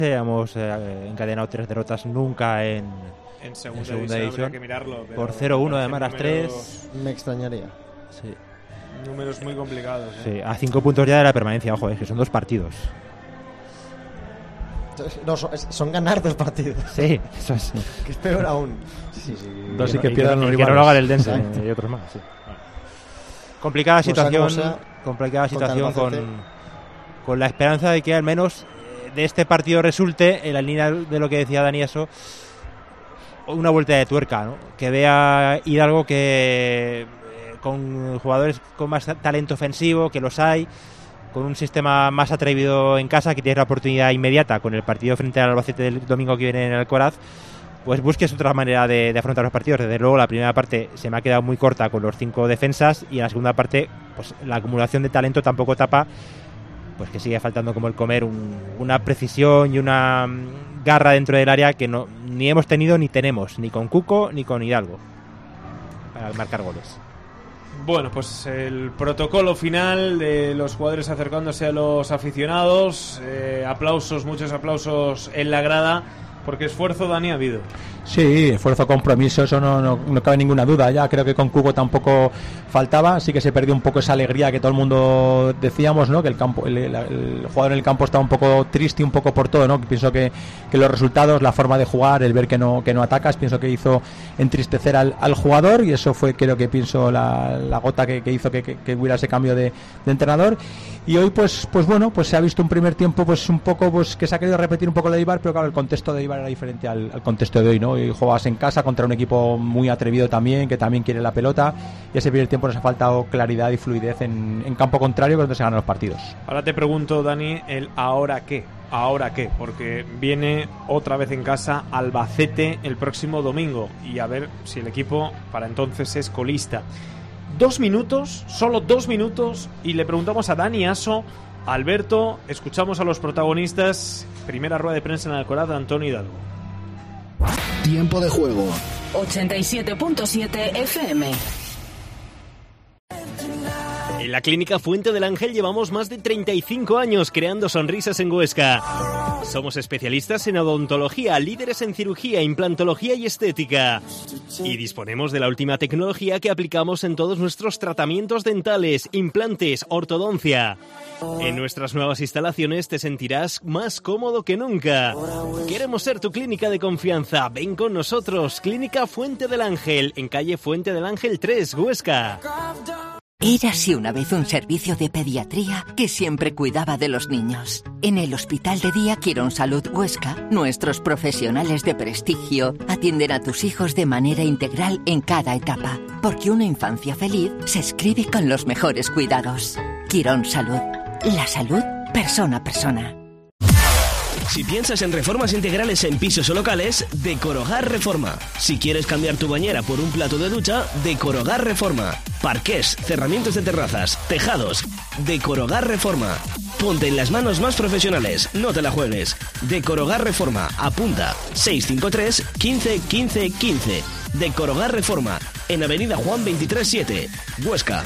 Hemos encadenado 3 derrotas nunca en segunda división. Habría que mirarlo, por 0-1 de Maras 3. Me extrañaría. Sí. Números muy complicados. Sí, a 5 puntos ya de la permanencia. Ojo, es que son 2 partidos. No, son ganar 2 partidos. Sí, eso es. Que es peor aún. Sí. Dos y que pierdan los rivales. Que no lo haga el Dense y otros más. Sí. Complicada situación con la esperanza de que al menos de este partido resulte, en la línea de lo que decía Dani, eso, una vuelta de tuerca, ¿no? Que vea Hidalgo que con jugadores con más talento ofensivo, que los hay, con un sistema más atrevido en casa, que tiene la oportunidad inmediata con el partido frente al Albacete del domingo que viene en Alcoraz, pues busques otra manera de afrontar los partidos. Desde luego la primera parte se me ha quedado muy corta con los 5 defensas, y en la segunda parte pues la acumulación de talento tampoco tapa, pues que sigue faltando como el comer una precisión y una garra dentro del área que ni hemos tenido ni tenemos, ni con Cuco ni con Hidalgo, para marcar goles. Bueno, pues el protocolo final de los jugadores acercándose a los aficionados. Aplausos, muchos aplausos en la grada, porque esfuerzo, Dani, ha habido. Sí, esfuerzo, compromiso, eso no cabe ninguna duda. Ya creo que con Cuco tampoco faltaba, sí que se perdió un poco esa alegría que todo el mundo decíamos, ¿no? Que el jugador en el campo estaba un poco triste, un poco por todo, ¿no? Pienso que los resultados, la forma de jugar, el ver que no atacas, pienso que hizo entristecer al jugador, y eso fue, pienso la gota que hizo que hubiera ese cambio de entrenador. Y hoy pues bueno, pues se ha visto un primer tiempo pues un poco pues que se ha querido repetir un poco lo de Eibar, pero claro, el contexto de Eibar era diferente al contexto de hoy, ¿no? Y jugabas en casa contra un equipo muy atrevido también, que también quiere la pelota, y ese primer tiempo nos ha faltado claridad y fluidez en campo contrario, que es donde se ganan los partidos. Ahora te pregunto, Dani, el ¿ahora qué? ¿Ahora qué? Porque viene otra vez en casa Albacete el próximo domingo, y a ver si el equipo para entonces es colista. 2 minutos, solo 2 minutos, y le preguntamos a Dani, Aso, a Alberto, escuchamos a los protagonistas. Primera rueda de prensa en Alcoraz de Antonio Hidalgo. Tiempo de juego. 87.7 FM. En la Clínica Fuente del Ángel llevamos más de 35 años creando sonrisas en Huesca. Somos especialistas en odontología, líderes en cirugía, implantología y estética. Y disponemos de la última tecnología que aplicamos en todos nuestros tratamientos dentales, implantes, ortodoncia. En nuestras nuevas instalaciones te sentirás más cómodo que nunca. Queremos ser tu clínica de confianza. Ven con nosotros. Clínica Fuente del Ángel, en calle Fuente del Ángel 3, Huesca. Érase una vez un servicio de pediatría que siempre cuidaba de los niños. En el Hospital de Día Quirónsalud Huesca, nuestros profesionales de prestigio atienden a tus hijos de manera integral en cada etapa, porque una infancia feliz se escribe con los mejores cuidados. Quirónsalud, la salud persona a persona. Si piensas en reformas integrales en pisos o locales, Decorogar Reforma. Si quieres cambiar tu bañera por un plato de ducha, Decorogar Reforma. Parqués, cerramientos de terrazas, tejados. Decorogar Reforma. Ponte en las manos más profesionales, no te la juegues. Decorogar Reforma. Apunta 653 15 15 15. Decorogar Reforma. En Avenida Juan 23-7, Huesca.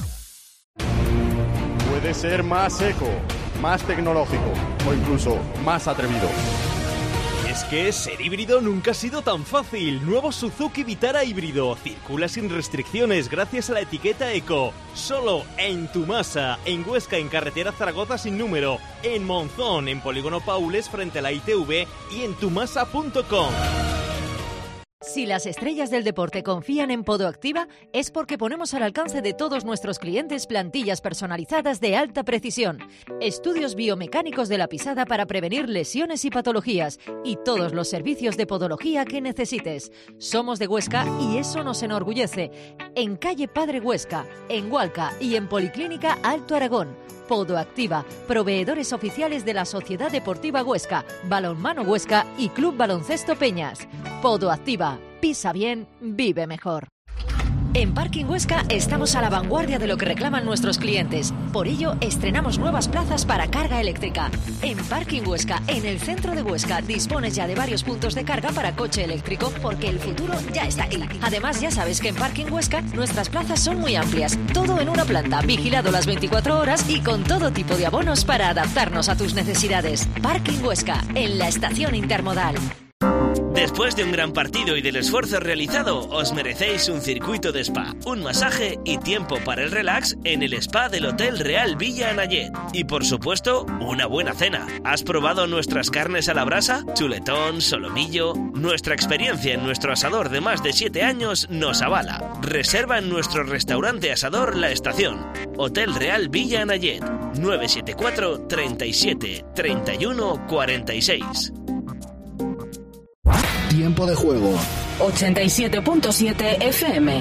Puede ser más eco, más tecnológico o incluso más atrevido. Es que ser híbrido nunca ha sido tan fácil. Nuevo Suzuki Vitara híbrido. Circula sin restricciones gracias a la etiqueta Eco. Solo en Tumasa, en Huesca, en carretera Zaragoza sin número, en Monzón, en Polígono Paules frente a la ITV y en tumasa.com. Si las estrellas del deporte confían en Podoactiva, es porque ponemos al alcance de todos nuestros clientes plantillas personalizadas de alta precisión, estudios biomecánicos de la pisada para prevenir lesiones y patologías, y todos los servicios de podología que necesites. Somos de Huesca y eso nos enorgullece. En calle Padre Huesca, en Hualca y en Policlínica Alto Aragón. Podoactiva, proveedores oficiales de la Sociedad Deportiva Huesca, Balonmano Huesca y Club Baloncesto Peñas. Podoactiva, pisa bien, vive mejor. En Parking Huesca estamos a la vanguardia de lo que reclaman nuestros clientes. Por ello, estrenamos nuevas plazas para carga eléctrica. En Parking Huesca, en el centro de Huesca, dispones ya de varios puntos de carga para coche eléctrico, porque el futuro ya está aquí. Además, ya sabes que en Parking Huesca nuestras plazas son muy amplias. Todo en una planta, vigilado las 24 horas y con todo tipo de abonos para adaptarnos a tus necesidades. Parking Huesca, en la estación intermodal. Después de un gran partido y del esfuerzo realizado, os merecéis un circuito de spa, un masaje y tiempo para el relax en el spa del Hotel Real Villa Anayet. Y por supuesto, una buena cena. ¿Has probado nuestras carnes a la brasa? Chuletón, solomillo... Nuestra experiencia en nuestro asador de más de 7 años nos avala. Reserva en nuestro restaurante asador La Estación. Hotel Real Villa Anayet. 974 37 31 46. Tiempo de juego. 87.7 FM.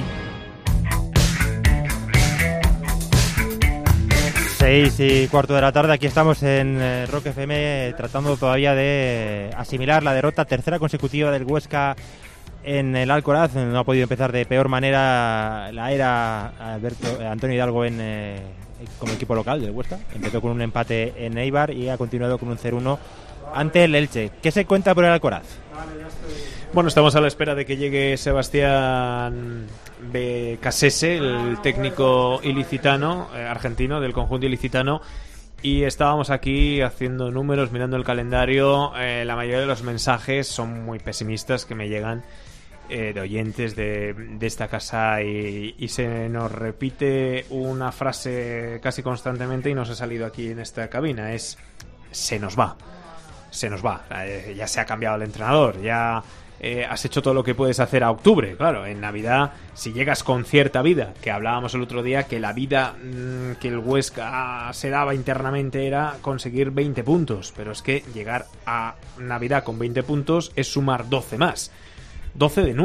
6:15 de la tarde, aquí estamos en Rock FM tratando todavía de asimilar la derrota tercera consecutiva del Huesca en el Alcoraz. No ha podido empezar de peor manera la era Antonio Hidalgo como equipo local del Huesca. Empezó con un empate en Eibar y ha continuado con un 0-1 ante el Elche. ¿Qué se cuenta por el Alcoraz? Bueno, estamos a la espera de que llegue Sebastián Becasese, el técnico ilicitano, argentino del conjunto ilicitano, y estábamos aquí haciendo números, mirando el calendario. La mayoría de los mensajes son muy pesimistas que me llegan de oyentes de esta casa y se nos repite una frase casi constantemente y nos ha salido aquí en esta cabina, es se nos va, ya se ha cambiado el entrenador, ya has hecho todo lo que puedes hacer a octubre. Claro, en Navidad, si llegas con cierta vida, que hablábamos el otro día, que la vida que el Huesca se daba internamente era conseguir 20 puntos, pero es que llegar a Navidad con 20 puntos es sumar 12 más, 12 de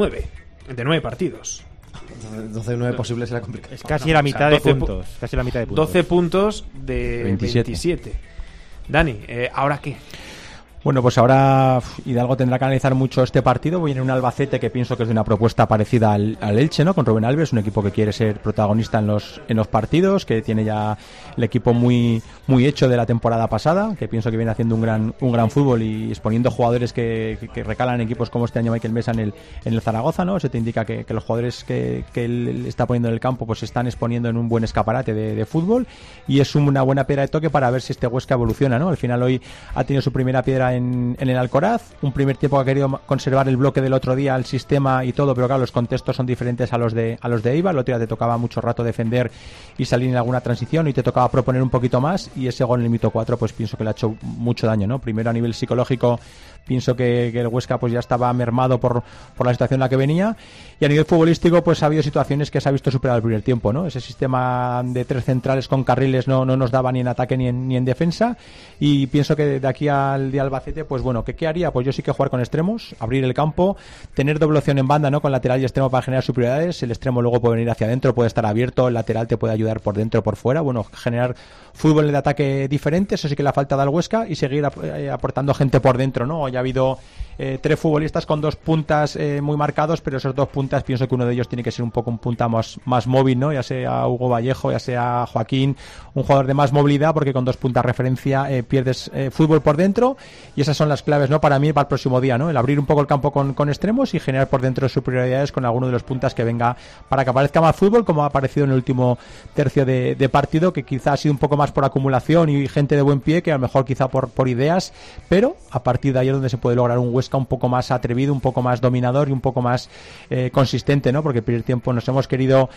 9 partidos. 12 de 9 posibles era complicado. Es casi la mitad de puntos. Casi la mitad de puntos. 12 puntos de 27. Dani, ¿ahora qué? Bueno, pues ahora Hidalgo tendrá que analizar mucho este partido. Viene un Albacete que pienso que es de una propuesta parecida al Elche, ¿no? Con Rubén Alves, un equipo que quiere ser protagonista en los partidos, que tiene ya el equipo muy hecho de la temporada pasada, que pienso que viene haciendo un gran fútbol y exponiendo jugadores que recalan en equipos como este año Michael Mesa en el Zaragoza, ¿no? Eso te indica que los jugadores que él está poniendo en el campo pues se están exponiendo en un buen escaparate de fútbol, y es una buena piedra de toque para ver si este Huesca evoluciona, ¿no? Al final hoy ha tenido su primera piedra en el Alcoraz, un primer tiempo que ha querido conservar el bloque del otro día, el sistema y todo, pero claro, los contextos son diferentes a los de Eibar. El otro día te tocaba mucho rato defender y salir en alguna transición, y te tocaba proponer un poquito más, y ese gol en el minuto 4 pues pienso que le ha hecho mucho daño, ¿no? Primero a nivel psicológico, pienso que el Huesca pues ya estaba mermado por la situación en la que venía, y a nivel futbolístico pues ha habido situaciones que se ha visto superar el primer tiempo, ¿no? Ese sistema de 3 centrales con carriles no nos daba ni en ataque ni en defensa, y pienso que de aquí al día Albacete, pues bueno, ¿qué haría? Pues yo sí que jugar con extremos, abrir el campo, tener doble opción en banda, ¿no? Con lateral y extremo para generar superioridades. El extremo luego puede venir hacia adentro, puede estar abierto, el lateral te puede ayudar por dentro o por fuera. Bueno, generar fútbol de ataque diferente, eso sí que le ha faltado al Huesca, y seguir aportando gente por dentro, ¿no? Ya ha habido 3 futbolistas con 2 puntas muy marcados, pero esos 2 puntas pienso que uno de ellos tiene que ser un poco un punta más móvil, ¿no? Ya sea Hugo Vallejo, ya sea Joaquín, un jugador de más movilidad, porque con 2 puntas referencia pierdes fútbol por dentro, y esas son las claves, ¿no? Para mí, para el próximo día, ¿no? El abrir un poco el campo con extremos y generar por dentro superioridades con alguno de los puntas que venga para que aparezca más fútbol, como ha aparecido en el último tercio de partido, que quizá ha sido un poco más por acumulación y gente de buen pie, que a lo mejor quizá por ideas, pero a partir de ahí es donde se puede lograr un Huesca un poco más atrevido, un poco más dominador y un poco más consistente, ¿no? Porque el primer tiempo nos hemos querido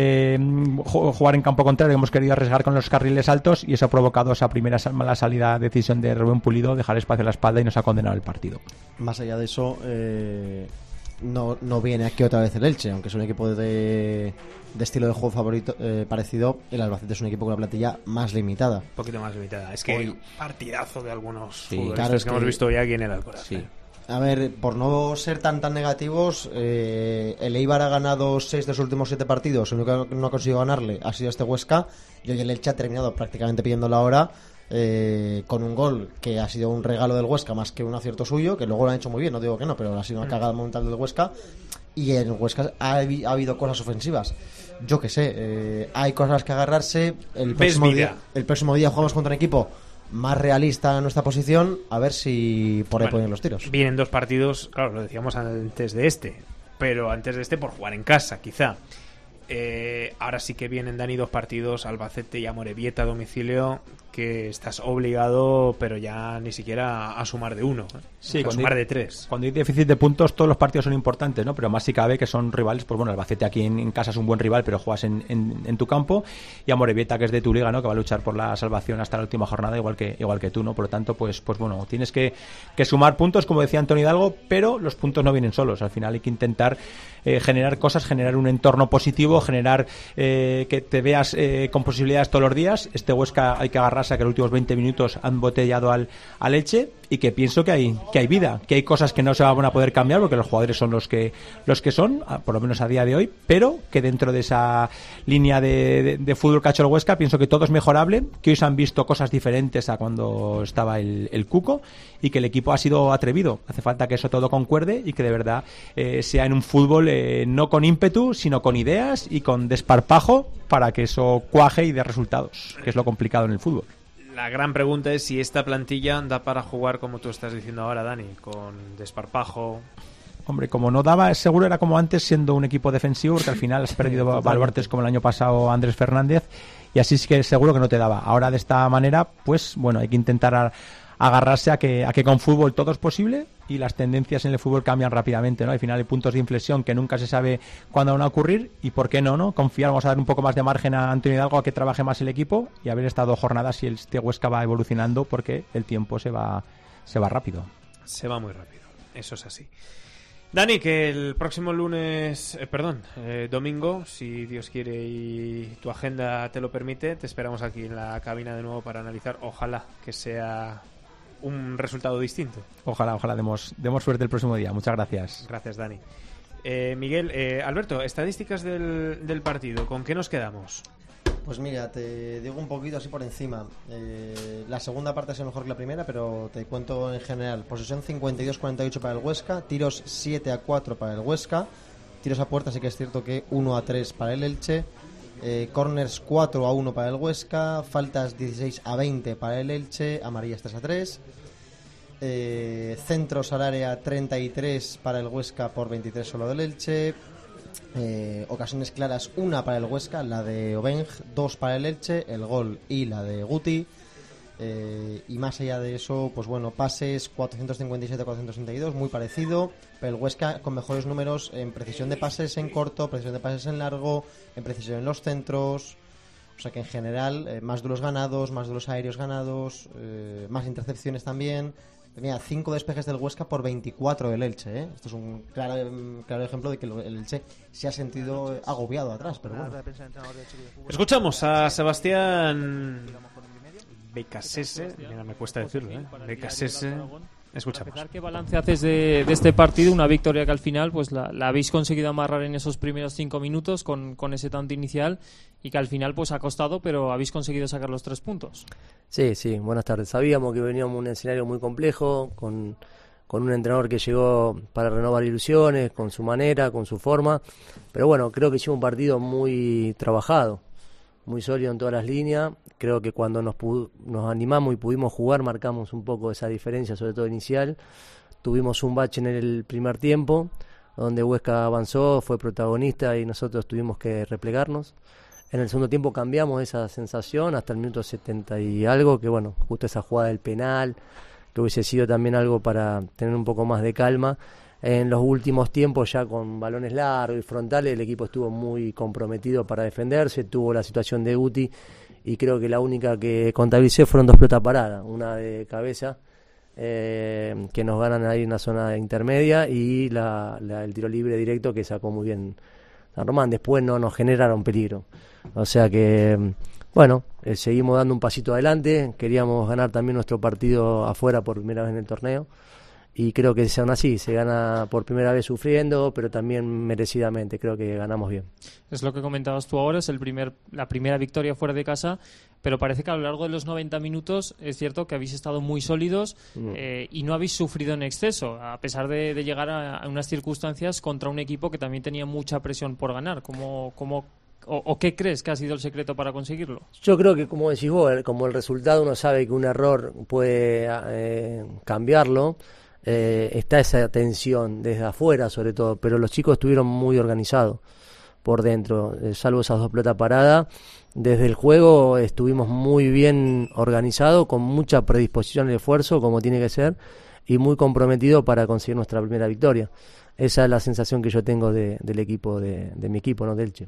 jugar en campo contrario, hemos querido arriesgar con los carriles altos, y eso ha provocado esa primera mala decisión de Rubén Pulido, dejar espacio a la espalda, y nos ha condenado el partido. Más allá de eso, no viene aquí otra vez el Elche, aunque es un equipo de estilo de juego favorito parecido. El Albacete es un equipo con una plantilla más limitada. Un poquito más limitada. Es que hay un partidazo de algunos futbolistas claro, que hemos visto ya aquí en el Alcoraz. Sí. A ver, por no ser tan negativos, el Eibar ha ganado 6 de sus últimos 7 partidos. El único que no ha conseguido ganarle ha sido este Huesca, y hoy el Elche ha terminado prácticamente pidiendo la hora, con un gol que ha sido un regalo del Huesca más que un acierto suyo, que luego lo han hecho muy bien, no digo que no, pero ha sido una cagada monumental del Huesca. y en Huesca ha habido cosas ofensivas. Yo que sé, hay cosas a las que agarrarse. El próximo día jugamos contra un equipo más realista en nuestra posición, a ver si por ahí ponen los tiros. Vienen 2 partidos, claro, lo decíamos antes de este, pero antes de este por jugar en casa, quizá. Ahora sí que vienen, Dani, 2 partidos, Albacete y Amorebieta a domicilio, que estás obligado, pero ya ni siquiera a sumar de 1, sí, a sumar de 3. Cuando hay déficit de puntos, todos los partidos son importantes, ¿no? Pero más si cabe que son rivales, pues bueno, Albacete aquí en casa es un buen rival, pero juegas en tu campo, y Amorebieta, que es de tu liga, ¿no? Que va a luchar por la salvación hasta la última jornada, igual que tú, ¿no? Por lo tanto, pues bueno, tienes que sumar puntos, como decía Antonio Hidalgo, pero los puntos no vienen solos. Al final hay que intentar generar cosas, generar un entorno positivo, generar que te veas con posibilidades todos los días. Este Huesca hay que agarrarse a que los últimos 20 minutos han botellado al Elche, y que pienso que hay vida, que hay cosas que no se van a poder cambiar porque los jugadores son los que son, por lo menos a día de hoy, pero que dentro de esa línea de fútbol que ha hecho el Huesca, pienso que todo es mejorable, que hoy se han visto cosas diferentes a cuando estaba el Cuco, y que el equipo ha sido atrevido. Hace falta que eso todo concuerde y que de verdad sea en un fútbol no con ímpetu, sino con ideas y con desparpajo, para que eso cuaje y dé resultados, que es lo complicado en el fútbol. La gran pregunta es si esta plantilla da para jugar, como tú estás diciendo ahora, Dani, con desparpajo. Hombre, como no daba, seguro era como antes, siendo un equipo defensivo, porque al final has perdido baluartes como el año pasado Andrés Fernández, y así es que seguro que no te daba. Ahora de esta manera, pues bueno, hay que intentar agarrarse a que con fútbol todo es posible, y las tendencias en el fútbol cambian rápidamente, ¿no? Al final hay puntos de inflexión que nunca se sabe cuándo van a ocurrir, y por qué no confiar. Vamos a dar un poco más de margen a Antonio Hidalgo a que trabaje más el equipo, y haber estado jornadas y este Huesca va evolucionando, porque el tiempo se va rápido. Se va muy rápido, eso es así. Dani, que el próximo domingo, si Dios quiere y tu agenda te lo permite, te esperamos aquí en la cabina de nuevo para analizar. Ojalá que sea un resultado distinto. Ojalá demos suerte el próximo día. Muchas gracias. Gracias, Dani. Miguel, Alberto, estadísticas del partido, ¿con qué nos quedamos? Pues mira, te digo un poquito así por encima. La segunda parte ha sido mejor que la primera, pero te cuento en general. Posesión 52-48 para el Huesca, tiros 7-4 para el Huesca, tiros a puerta sí que es cierto que 1-3 para el Elche, corners 4-1 para el Huesca, faltas 16-20 para el Elche, amarillas 3-3, centros al área 33 para el Huesca por 23 solo del Elche. Ocasiones claras, una para el Huesca, la de Obeng, 2 para el Elche, el gol y la de Guti, y más allá de eso, pues bueno, pases 457-462, muy parecido, pero el Huesca con mejores números en precisión de pases en corto, precisión de pases en largo, en precisión en los centros. O sea que en general más duelos ganados, más duelos aéreos ganados, más intercepciones también. Tenía 5 despejes del Huesca por 24 del Elche, ¿eh? Esto es un claro ejemplo de que el Elche se ha sentido agobiado atrás, pero bueno. Escuchamos a Sebastián Becasese, mira, me cuesta decirlo, Becasese. Escuchamos. ¿Qué balance haces de este partido? Una victoria que al final pues la habéis conseguido amarrar en esos primeros 5 minutos con ese tanto inicial, y que al final pues ha costado, pero habéis conseguido sacar los 3 puntos. Sí, buenas tardes. Sabíamos que veníamos un escenario muy complejo, con un entrenador que llegó para renovar ilusiones, con su manera, con su forma, pero bueno, creo que hicimos un partido muy trabajado, muy sólido en todas las líneas. Creo que cuando nos animamos y pudimos jugar, marcamos un poco esa diferencia, sobre todo inicial. Tuvimos un bache en el primer tiempo, donde Huesca avanzó, fue protagonista y nosotros tuvimos que replegarnos. En el segundo tiempo cambiamos esa sensación hasta el minuto 70 y algo, que bueno, justo esa jugada del penal, que hubiese sido también algo para tener un poco más de calma. En los últimos tiempos, ya con balones largos y frontales, el equipo estuvo muy comprometido para defenderse, tuvo la situación de Guti, y creo que la única que contabilicé fueron 2 pelotas paradas, una de cabeza, que nos ganan ahí en la zona intermedia, y el tiro libre directo que sacó muy bien San Román. Después no nos generaron peligro. O sea que, bueno, seguimos dando un pasito adelante. Queríamos ganar también nuestro partido afuera por primera vez en el torneo, y creo que son así, se gana por primera vez sufriendo, pero también merecidamente, creo que ganamos bien. Es lo que comentabas tú ahora, es la primera victoria fuera de casa, pero parece que a lo largo de los 90 minutos es cierto que habéis estado muy sólidos y no habéis sufrido en exceso, a pesar de llegar a unas circunstancias contra un equipo que también tenía mucha presión por ganar. ¿O qué crees que ha sido el secreto para conseguirlo? Yo creo que, como decís vos, como el resultado uno sabe que un error puede cambiarlo, está esa tensión desde afuera sobre todo, pero los chicos estuvieron muy organizados por dentro, salvo esas 2 pelotas paradas. Desde el juego estuvimos muy bien organizados, con mucha predisposición y esfuerzo, como tiene que ser, y muy comprometidos para conseguir nuestra primera victoria. Esa es la sensación que yo tengo del equipo, de mi equipo, ¿no? Del Elche.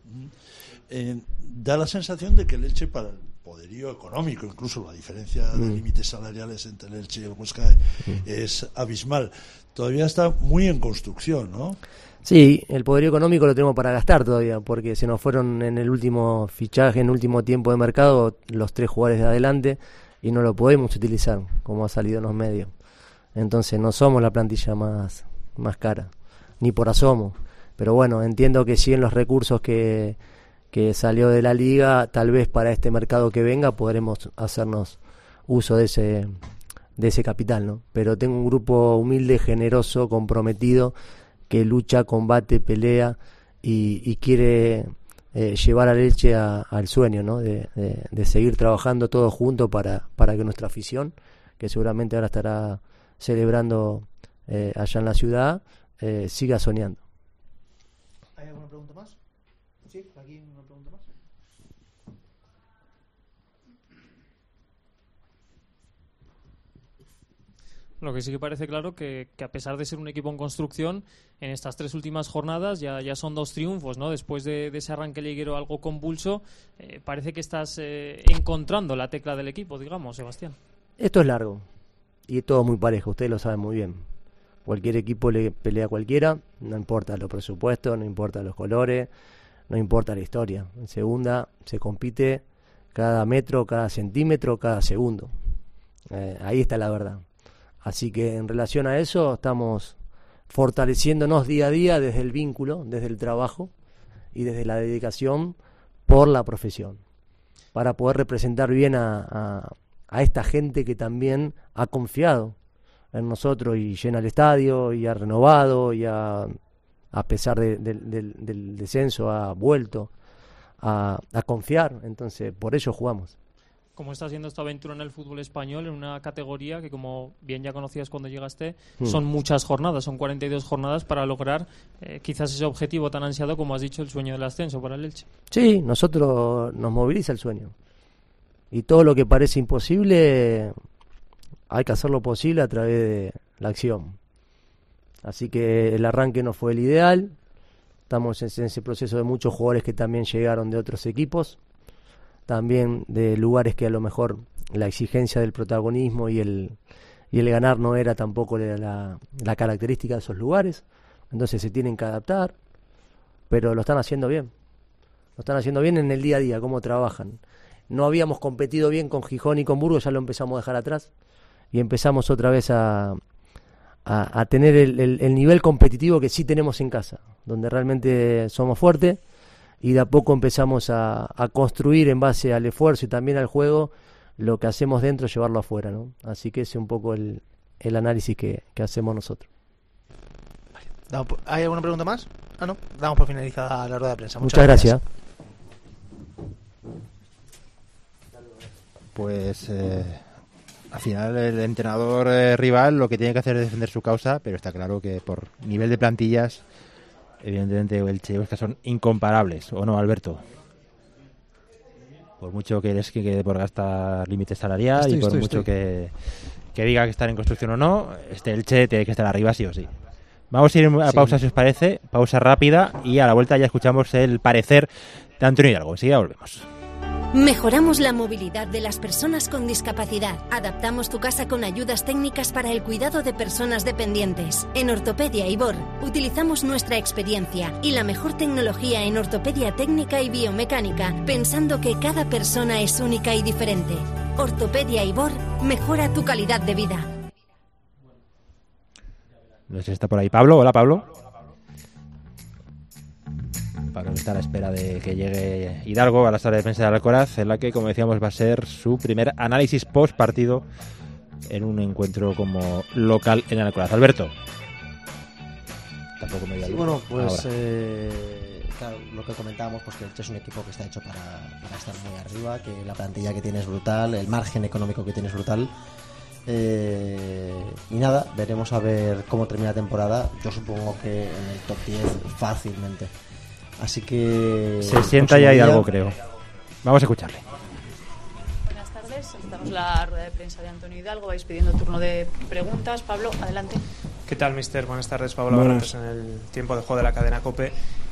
Da la sensación de que el Elche, para el poderío económico, incluso la diferencia de límites salariales entre el Elche y el Huesca es abismal. Todavía está muy en construcción, ¿no? Sí, el poderío económico lo tenemos para gastar todavía, porque se nos fueron en el último fichaje, en el último tiempo de mercado, los 3 jugadores de adelante, y no lo podemos utilizar, como ha salido en los medios. Entonces no somos la plantilla más cara, ni por asomo. Pero bueno, entiendo que sí, en los recursos que salió de la liga, tal vez para este mercado que venga podremos hacernos uso de ese capital, ¿no? Pero tengo un grupo humilde, generoso, comprometido, que lucha, combate, pelea y quiere llevar al Elche al sueño, ¿no? De seguir trabajando todos juntos para que nuestra afición, que seguramente ahora estará celebrando allá en la ciudad, siga soñando. ¿Hay alguna pregunta más? Sí, aquí una pregunta más. Lo que sí que parece claro que a pesar de ser un equipo en construcción, en estas 3 últimas jornadas ya son 2 triunfos, ¿no? Después de ese arranque liguero algo convulso, parece que estás encontrando la tecla del equipo, digamos, Sebastián. Esto es largo y todo muy parejo, ustedes lo saben muy bien. Cualquier equipo le pelea a cualquiera, no importa los presupuestos, no importa los colores, no importa la historia. En segunda se compite cada metro, cada centímetro, cada segundo. Ahí está la verdad. Así que en relación a eso estamos fortaleciéndonos día a día desde el vínculo, desde el trabajo y desde la dedicación por la profesión, para poder representar bien a esta gente que también ha confiado en nosotros y llena el estadio y ha renovado y a pesar del descenso ha vuelto a confiar. Entonces por ello jugamos. ¿Cómo está siendo esta aventura en el fútbol español en una categoría que, como bien ya conocías cuando llegaste, son muchas jornadas, son 42 jornadas para lograr quizás ese objetivo tan ansiado como has dicho, el sueño del ascenso para el Elche? Sí, nosotros nos moviliza el sueño y todo lo que parece imposible hay que hacerlo posible a través de la acción. Así que el arranque no fue el ideal, estamos en ese proceso de muchos jugadores que también llegaron de otros equipos, también de lugares que a lo mejor la exigencia del protagonismo y el ganar no era tampoco la característica de esos lugares, entonces se tienen que adaptar, pero lo están haciendo bien. Lo están haciendo bien en el día a día, cómo trabajan. No habíamos competido bien con Gijón y con Burgos, ya lo empezamos a dejar atrás y empezamos otra vez a tener el nivel competitivo que sí tenemos en casa, donde realmente somos fuertes. Y de a poco empezamos a construir en base al esfuerzo y también al juego lo que hacemos dentro, llevarlo afuera, ¿no? Así que ese es un poco el análisis que hacemos nosotros. Vale. ¿Hay alguna pregunta más? No. Damos por finalizada la rueda de prensa. Muchas gracias. Pues al final el entrenador rival lo que tiene que hacer es defender su causa, pero está claro que por nivel de plantillas, evidentemente Elche y Huesca son incomparables, ¿o no, Alberto? Por mucho que les quede por gastar límite salarial y por mucho que diga que están en construcción o no, este Elche tiene que estar arriba sí o sí. Vamos a ir a pausa, si os parece, pausa rápida, y a la vuelta ya escuchamos el parecer de Antonio Hidalgo. Enseguida volvemos. Mejoramos la movilidad de las personas con discapacidad. Adaptamos tu casa con ayudas técnicas para el cuidado de personas dependientes. En Ortopedia Ibor utilizamos nuestra experiencia y la mejor tecnología en ortopedia técnica y biomecánica, pensando que cada persona es única y diferente. Ortopedia Ibor mejora tu calidad de vida. No sé si está por ahí Pablo. Hola, Pablo. Pablo está a la espera de que llegue Hidalgo a la sala de prensa de Alcoraz, en la que, como decíamos, va a ser su primer análisis post partido en un encuentro como local en Alcoraz. Alberto. Tampoco me voy a bueno, pues claro, lo que comentábamos, pues que el Elche es un equipo que está hecho para estar muy arriba, que la plantilla que tiene es brutal, el margen económico que tiene es brutal. Y nada, veremos a ver cómo termina la temporada. Yo supongo que en el top 10 fácilmente. Así que se sienta ya Hidalgo, creo. Vamos a escucharle. Buenas tardes, estamos en la rueda de prensa de Antonio Hidalgo. Vais pidiendo turno de preguntas. Pablo, adelante. ¿Qué tal, mister? Buenas tardes, Pablo Barrantes, en el tiempo de juego de la cadena COPE.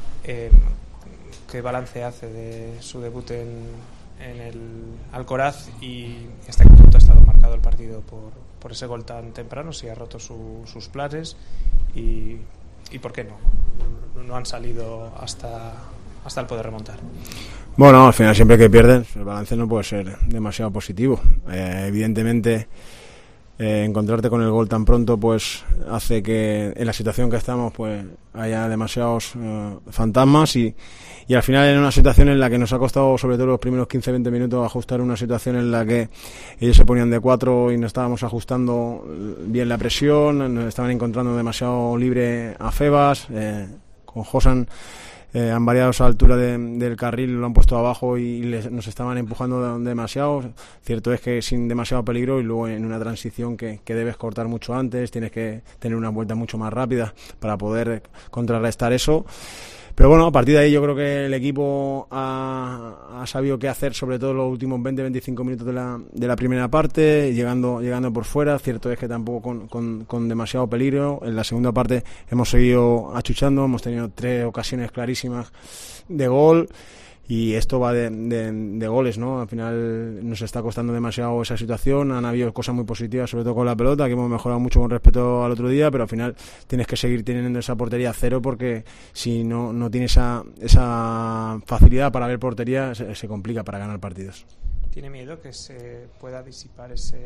¿Qué balance hace de su debut en el Alcoraz y hasta qué punto ha estado marcado el partido por ese gol tan temprano? Si ha roto sus planes y por qué no han salido hasta el poder remontar. Bueno, al final siempre que pierden el balance no puede ser demasiado positivo. Evidentemente encontrarte con el gol tan pronto pues hace que en la situación que estamos pues haya demasiados fantasmas y al final en una situación en la que nos ha costado sobre todo los primeros 15-20 minutos ajustar una situación en la que ellos se ponían de 4 y no estábamos ajustando bien la presión, nos estaban encontrando demasiado libre a Febas, con Josan han variado esa altura del carril, lo han puesto abajo y nos estaban empujando demasiado. Cierto es que sin demasiado peligro y luego en una transición que debes cortar mucho antes, tienes que tener una vuelta mucho más rápida para poder contrarrestar eso. Pero bueno, a partir de ahí yo creo que el equipo ha sabido qué hacer, sobre todo los últimos 20-25 minutos de la primera parte, llegando por fuera. Cierto es que tampoco con demasiado peligro. En la segunda parte hemos seguido achuchando, hemos tenido 3 ocasiones clarísimas de gol. Y esto va de goles, ¿no? Al final nos está costando demasiado esa situación. Han habido cosas muy positivas, sobre todo con la pelota, que hemos mejorado mucho con respecto al otro día, pero al final tienes que seguir teniendo esa portería a cero, porque si no tienes esa facilidad para ver portería, se complica para ganar partidos. ¿Tiene miedo que se pueda disipar esa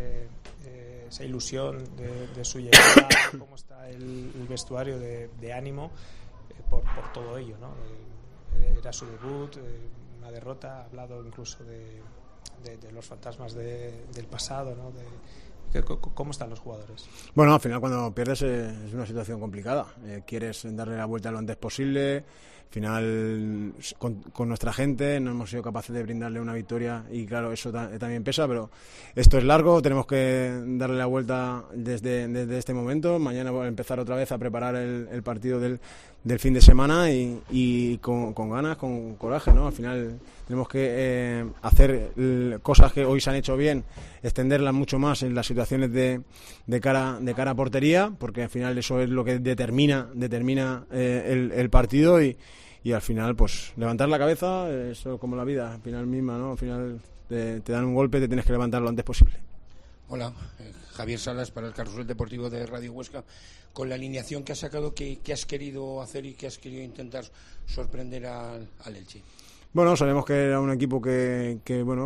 ilusión de su llegada? ¿Cómo está el vestuario de ánimo por todo ello, ¿no? Era su debut, una derrota, ha hablado incluso de los fantasmas del pasado, ¿no? ¿Cómo están los jugadores? Bueno, al final cuando pierdes es una situación complicada. Quieres darle la vuelta lo antes posible. Al final con nuestra gente no hemos sido capaces de brindarle una victoria y claro, eso también pesa, pero esto es largo, tenemos que darle la vuelta desde este momento. Mañana voy a empezar otra vez a preparar el partido del fin de semana y con ganas, con coraje, ¿no? Al final tenemos que hacer cosas que hoy se han hecho bien, extenderlas mucho más en las situaciones de cara a portería, porque al final eso es lo que determina el partido y al final pues levantar la cabeza, eso como la vida al final misma, ¿no? Al final te dan un golpe, te tienes que levantar lo antes posible. Hola, Javier Salas para el Carrusel Deportivo de Radio Huesca. Con la alineación que has sacado, ¿qué has querido hacer y qué has querido intentar sorprender al Elche? Bueno, sabemos que era un equipo que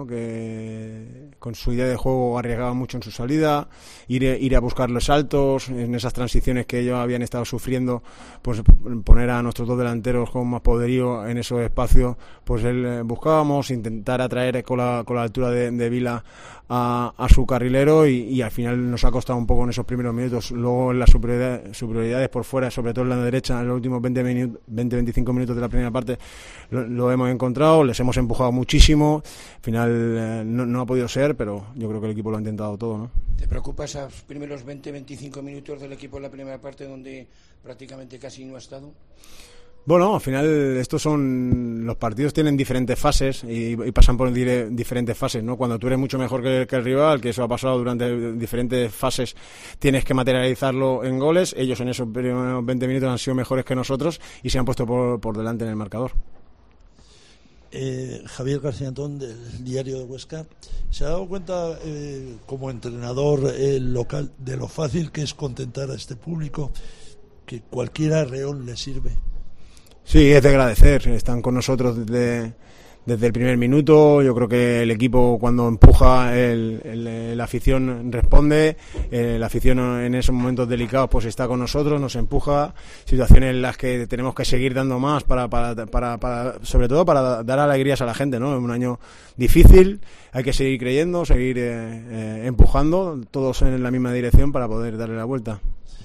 con su idea de juego arriesgaba mucho en su salida, ir a buscar los saltos, en esas transiciones que ellos habían estado sufriendo, pues poner a nuestros 2 delanteros con más poderío en esos espacios, pues buscábamos intentar atraer con la altura de Vila a su carrilero y al final nos ha costado un poco en esos primeros minutos. Luego en las superioridades por fuera, sobre todo en la derecha, en los últimos 20-25 minutos de la primera parte lo hemos encontrado, les hemos empujado muchísimo. Al final no ha podido ser, pero yo creo que el equipo lo ha intentado todo, ¿no? ¿Te preocupa esos primeros 20-25 minutos del equipo en la primera parte donde prácticamente casi no ha estado? Bueno, al final los partidos tienen diferentes fases y pasan por diferentes fases, ¿no? Cuando tú eres mucho mejor que el rival, que eso ha pasado durante diferentes fases, tienes que materializarlo en goles. Ellos en esos primeros 20 minutos han sido mejores que nosotros y se han puesto por delante en el marcador. Javier García Antón, del Diario de Huesca, ¿se ha dado cuenta como entrenador local de lo fácil que es contentar a este público, que cualquier arreón le sirve? Sí, es de agradecer, están con nosotros desde desde el primer minuto. Yo creo que el equipo cuando empuja, la afición responde, la afición en esos momentos delicados pues está con nosotros, nos empuja, situaciones en las que tenemos que seguir dando más para sobre todo para dar alegrías a la gente, ¿no? Es un año difícil, hay que seguir creyendo, seguir empujando, todos en la misma dirección para poder darle la vuelta.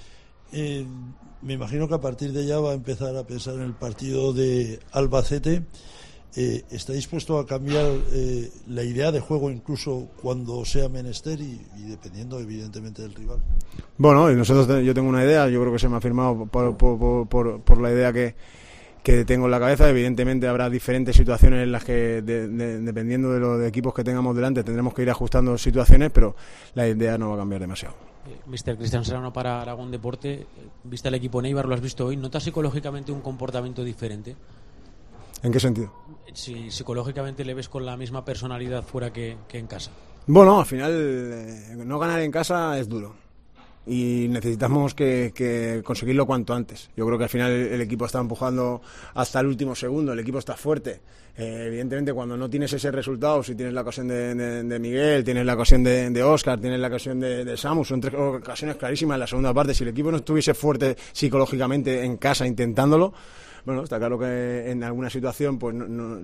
Me imagino que a partir de ya va a empezar a pensar en el partido de Albacete. ¿Está dispuesto a cambiar la idea de juego incluso cuando sea menester y dependiendo evidentemente del rival? Bueno, yo tengo una idea, yo creo que se me ha firmado por la idea que tengo en la cabeza. Evidentemente habrá diferentes situaciones en las que dependiendo de los equipos que tengamos delante tendremos que ir ajustando situaciones, pero la idea no va a cambiar demasiado. Mr. Cristian Serrano para Aragón Deporte, viste el equipo Neibar, lo has visto hoy, ¿notas psicológicamente un comportamiento diferente? ¿En qué sentido? Si psicológicamente le ves con la misma personalidad fuera que en casa. Bueno, al final no ganar en casa es duro y necesitamos que conseguirlo cuanto antes. Yo creo que al final el equipo está empujando hasta el último segundo, el equipo está fuerte. Evidentemente cuando no tienes ese resultado, si tienes la ocasión de Miguel, tienes la ocasión de Óscar, tienes la ocasión de Samu, son 3 ocasiones clarísimas en la segunda parte. Si el equipo no estuviese fuerte psicológicamente en casa intentándolo, bueno, está claro que en alguna situación pues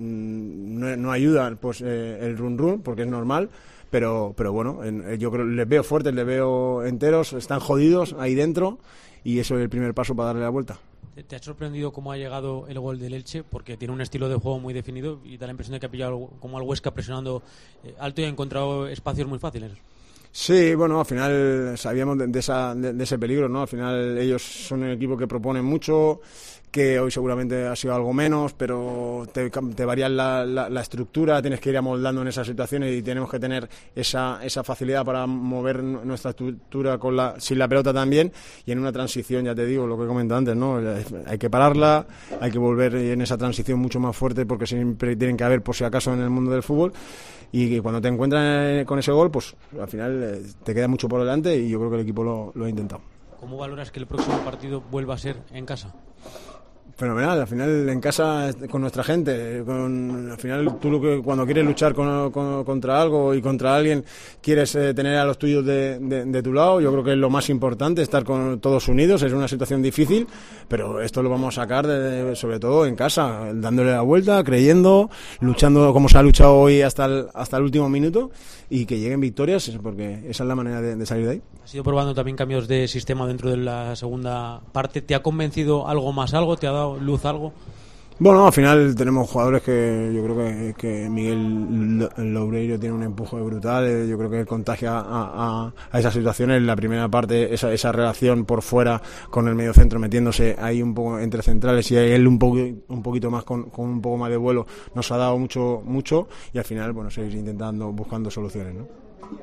no ayuda pues el run porque es normal, pero bueno, yo creo les veo fuertes, les veo enteros, están jodidos ahí dentro y eso es el primer paso para darle la vuelta. ¿Te ha sorprendido cómo ha llegado el gol del Elche? Porque tiene un estilo de juego muy definido y da la impresión de que ha pillado como al Huesca presionando alto y ha encontrado espacios muy fáciles. Sí, bueno, al final sabíamos de ese peligro, ¿no? Al final ellos son un equipo que propone mucho, que hoy seguramente ha sido algo menos, pero te varía la estructura, tienes que ir amoldando en esas situaciones y tenemos que tener esa facilidad para mover nuestra estructura sin la pelota también, y en una transición, ya te digo, lo que he comentado antes, ¿no? Hay que pararla, hay que volver en esa transición mucho más fuerte porque siempre tienen que haber, por si acaso, en el mundo del fútbol, y cuando te encuentras con ese gol, pues al final te queda mucho por delante y yo creo que el equipo lo ha intentado. ¿Cómo valoras que el próximo partido vuelva a ser en casa? Fenomenal, al final en casa con nuestra gente, al final tú cuando quieres luchar contra algo y contra alguien quieres tener a los tuyos de tu lado. Yo creo que es lo más importante, estar con todos unidos. Es una situación difícil, pero esto lo vamos a sacar sobre todo en casa, dándole la vuelta, creyendo, luchando como se ha luchado hoy hasta el último minuto y que lleguen victorias, porque esa es la manera de salir de ahí. Has ido probando también cambios de sistema dentro de la segunda parte. ¿Te ha convencido algo más? ¿Te ha dado luz algo? Bueno, al final tenemos jugadores que yo creo que Miguel Loureiro tiene un empuje brutal. Yo creo que contagia a esas situaciones. En la primera parte esa relación por fuera con el medio centro metiéndose ahí un poco entre centrales y él un poquito más con un poco más de vuelo nos ha dado mucho y al final bueno seguir buscando soluciones, ¿no?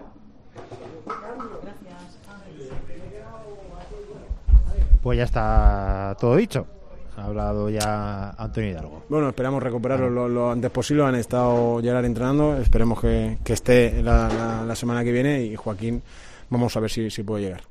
Pues ya está todo dicho. Ha hablado ya Antonio Hidalgo. Bueno, esperamos recuperarlo lo antes posible. Han estado Gerard entrenando. Esperemos que esté la semana que viene y Joaquín, vamos a ver si puede llegar.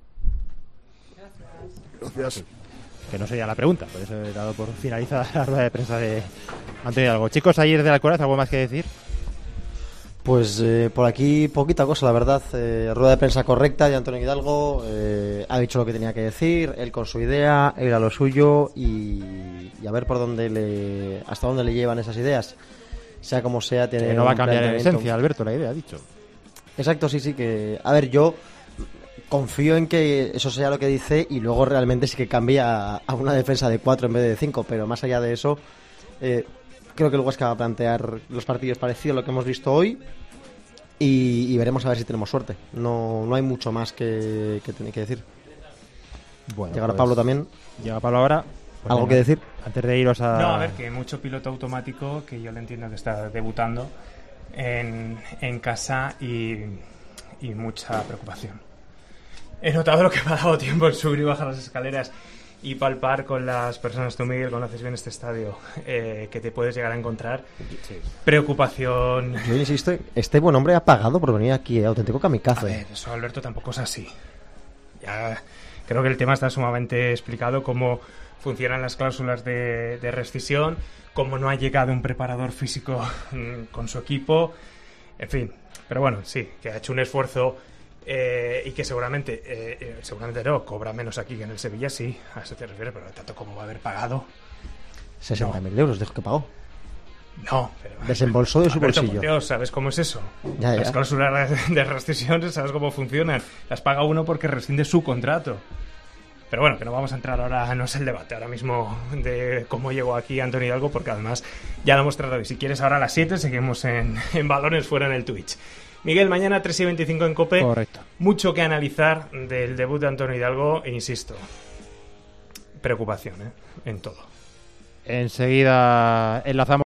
Gracias. Que no sería la pregunta, por eso he dado por finalizada la rueda de prensa de Antonio Hidalgo. Chicos, ayer de Alcoraz, ¿algo más que decir? Pues por aquí poquita cosa, la verdad. Rueda de prensa correcta de Antonio Hidalgo. Ha dicho lo que tenía que decir, él con su idea, él a lo suyo y a ver por hasta dónde le llevan esas ideas. Sea como sea, tiene que no va a cambiar en esencia, Alberto, la idea, ha dicho. Exacto, sí, que... A ver, yo confío en que eso sea lo que dice y luego realmente sí que cambia a una defensa de 4 en vez de 5, pero más allá de eso... creo que el Huesca va a plantear los partidos parecidos a lo que hemos visto hoy y veremos a ver si tenemos suerte. No hay mucho más que tener que decir. Bueno, llegará Pablo también. Llega Pablo ahora. Pues ¿Algo que decir? Antes de iros a... No, a ver, que mucho piloto automático, que yo le entiendo que está debutando en casa y mucha preocupación. He notado lo que me ha dado tiempo en subir y bajar las escaleras y palpar con las personas. Tú, Miguel, conoces bien este estadio, que te puedes llegar a encontrar. Sí. Preocupación. Yo insisto, este buen hombre ha pagado por venir aquí, auténtico kamikaze. A ver, eso, Alberto, tampoco es así. Ya Creo que el tema está sumamente explicado, cómo funcionan las cláusulas de rescisión, cómo no ha llegado un preparador físico con su equipo, en fin. Pero bueno, sí, que ha hecho un esfuerzo y que seguramente no, cobra menos aquí que en el Sevilla, sí, a eso te refieres, pero tanto como va a haber pagado. 60.000 euros, dijo que pagó. No, pero... Desembolsó de su Alberto, bolsillo. por Dios, ¿sabes cómo es eso? Ya. Las cláusulas de rescisión, ¿sabes cómo funcionan? Las paga uno porque rescinde su contrato. Pero bueno, que no vamos a entrar ahora, no es el debate ahora mismo de cómo llegó aquí Antonio Hidalgo, porque además ya lo hemos tratado. Y si quieres, ahora a las 7 seguimos en Balones Fuera en el Twitch. Miguel, mañana 3:25 en COPE. Correcto. Mucho que analizar del debut de Antonio Hidalgo, e insisto, preocupación, en todo. Enseguida enlazamos